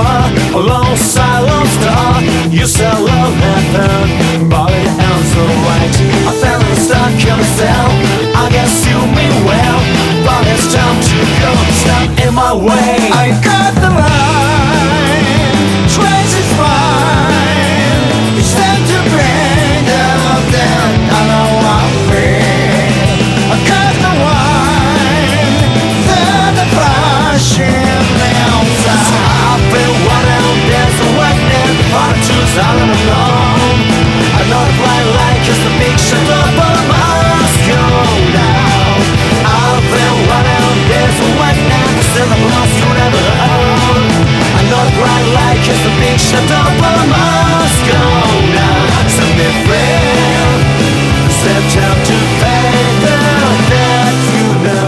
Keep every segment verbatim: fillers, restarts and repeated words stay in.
bar, a long silent star. You said love happened, but it ends alright. I felt stuck in a cell, I guess you mean well, but it's time to go. Stop in my way. I got the line, twice is fine. It's time to bring them down. I know I'm free. I got the wine, then the passion outside. I've been wondering, there's a wetness, hard to silent alone. I know the blind light, cause the big shut up, but I must go now. I've been wondering, there's a wetness, and I'm lost, you never own. I know the bright light, cause the big shut up, but I must go now. Set me free, set time to fade, that you know.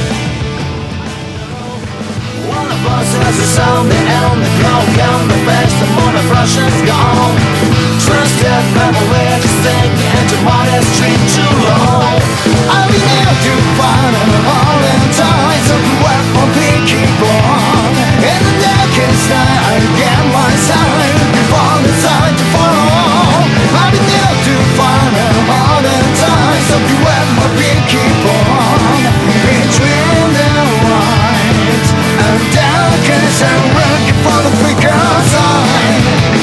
One of us has a sound, the end, the clock, and the fast, the morning rush is gone. Trusted family, just think the edge of my street too long. I've been able to find an all in ties of the weapon picking born. In the darkest night, I get my sign before the time to fall. I've been able to find an all in ties of the weapon picking born. Between the light and darkness, I'm looking for the flicker sign.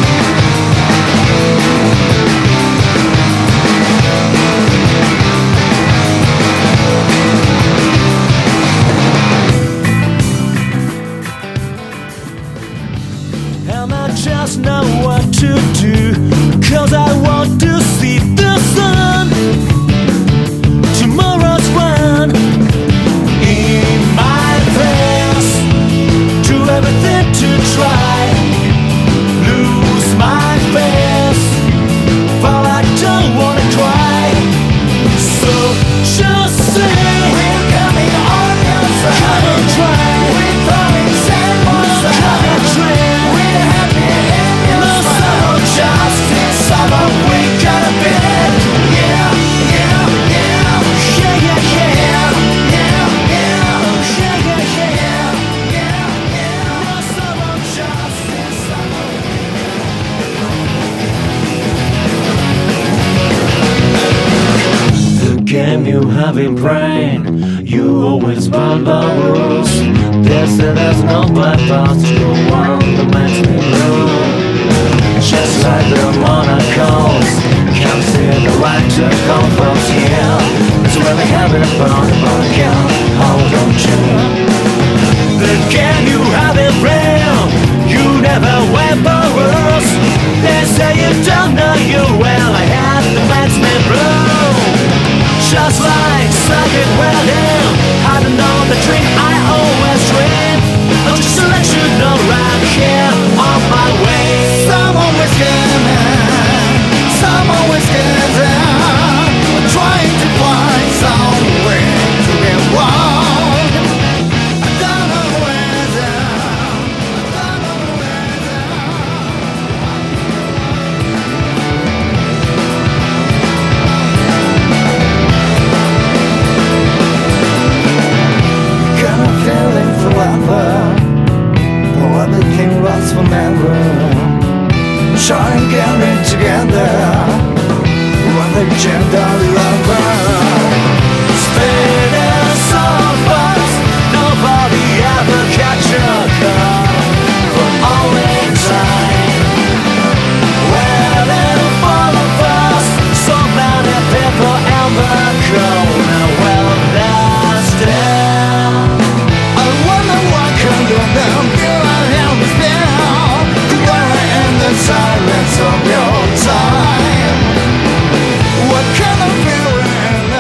And I just know what to do, cause I want to see the sun. Tomorrow's fun in my face. Do everything to try, lose my face, but I don't wanna cry. So just say, We're coming on your side. come and try. We're throwing sand on Come side. and try. We're happy in your No smile. sound justice, Summer we gotta be. Yeah, yeah, yeah. yeah, yeah, yeah. Yeah, yeah, yeah. Yeah, yeah, yeah. Yeah, yeah. No sound justice, the game you have in brain, you always find the rules. There's there's no bypass to go on the makes me blue. Just like the monocles, can't see the right to come from here. It's really having fun, but I can't hold on to. The game you have in brain, you never went for rules. They say you don't know you well, I had the makes me blue. Just like suck it well down, I don't know the dream I always dream. Oh, just to let you know I'm here on my way. Someone was coming, someone was getting. I'm trying to find somewhere to get one. I don't know where down. I don't know where down. Got a feeling forever, or everything lasts forever. Try and get it together. What a gentle lover. Spinning so fast, nobody ever catch a car for only time. Waiting for the bus, so many people in the corner. Well, that's them. I wonder what kind of them feel I am now. Together in the silence of your time. What kind of feeling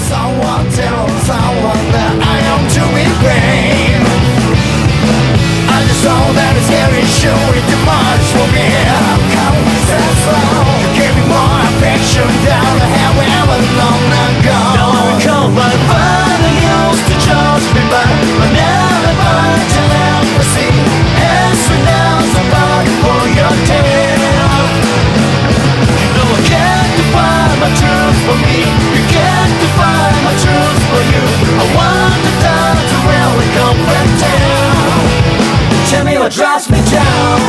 Someone tell someone that I am to be brave. I just know that it's very surely too much for me. I've come so slow. You gave me more affection down the hell ever long ago. Now I recall my father used to judge me by my never mind to ever see. As we now somebody for your tail. You know I can't define my truth for me. You can't define my truth for you. I want the time to really come and tell. Tell me what drives me down.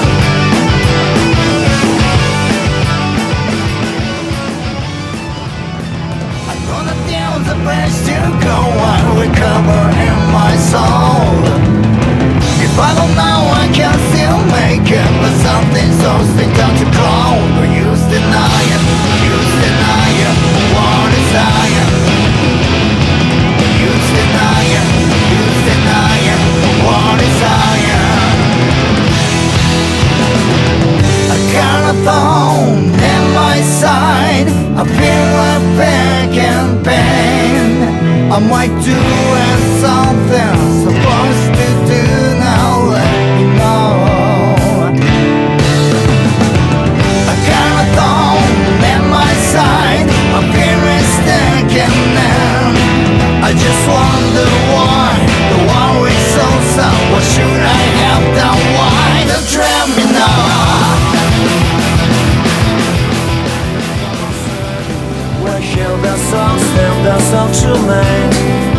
I'm gonna tell the place to go. I recover in my soul. If I don't know, I can still make it. But something so sweet down to grow. Use deny it, use deny it. What is higher? Use deny it, use deny it. What is higher? I got a thorn in my side. I feel like back and pain. I might do something supposed to do now. Let me know. I got a thorn in my side. I feel mistaken now. I just wonder why the war is so sad. What should I have done? Why don't trap me now? We'll hear the songs, sing the song tonight.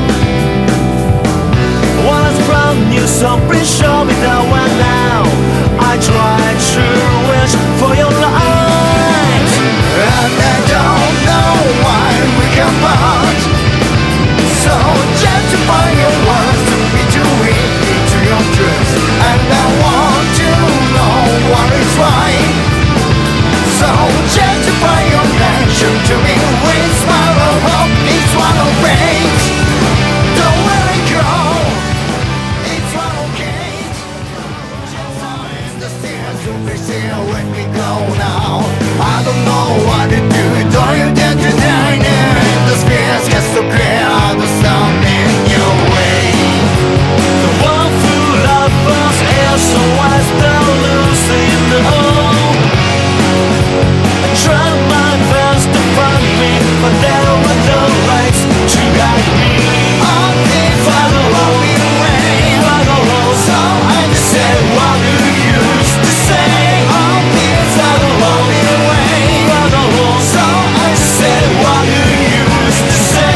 What's from you, so please show me the one now. I try to wish for your light. And I don't know why we come out. So justify your words to be too weak to your truth. And I want to know what is right. So justify your action to me with smile of hope. It's one of rage. Don't let it go. It's one of cage. Just find the stairs to be still. Let me go now. I don't know what to do. Don't you dare to deny it. The space gets so clear. The sun in your way. The one who loved us is so wise, still losing the hope. I tried my best to find me, but there were no lights to guide me. All things I will be away. So I just said what you used to say. All things I will be away. So I just said what you used to say.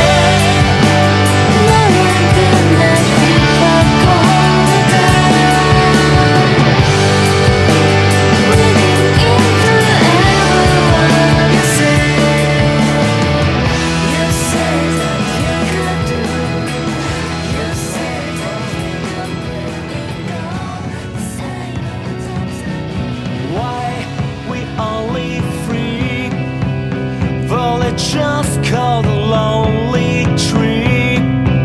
why we only free? Well, it's just called a lonely tree.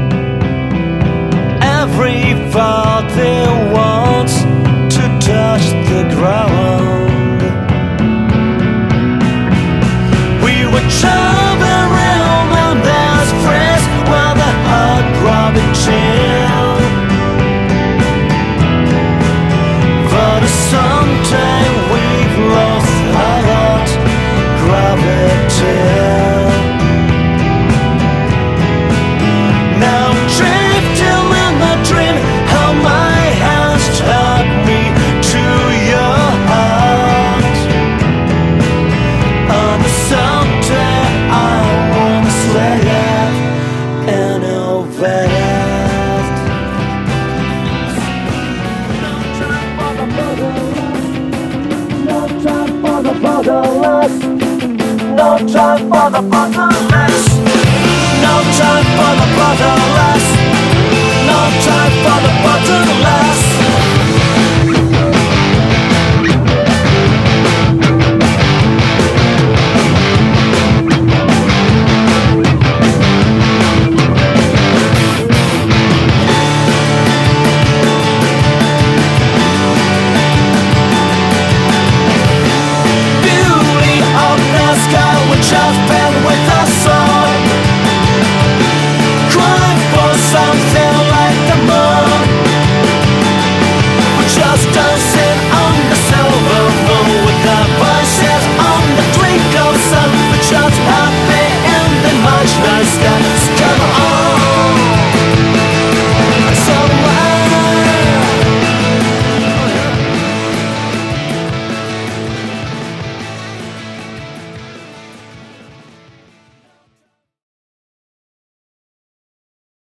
Everybody wants to touch the ground. We were jumping around on this place where the heart throbbing chill. But someday we've lost our heart gravity. Now I'm drifting in my dream, how my hands tug me to your heart. On someday I wanna slay in a vest. No time for the motherless. No time for the motherless. No time for the motherless. No time for the motherless. No time for the motherless.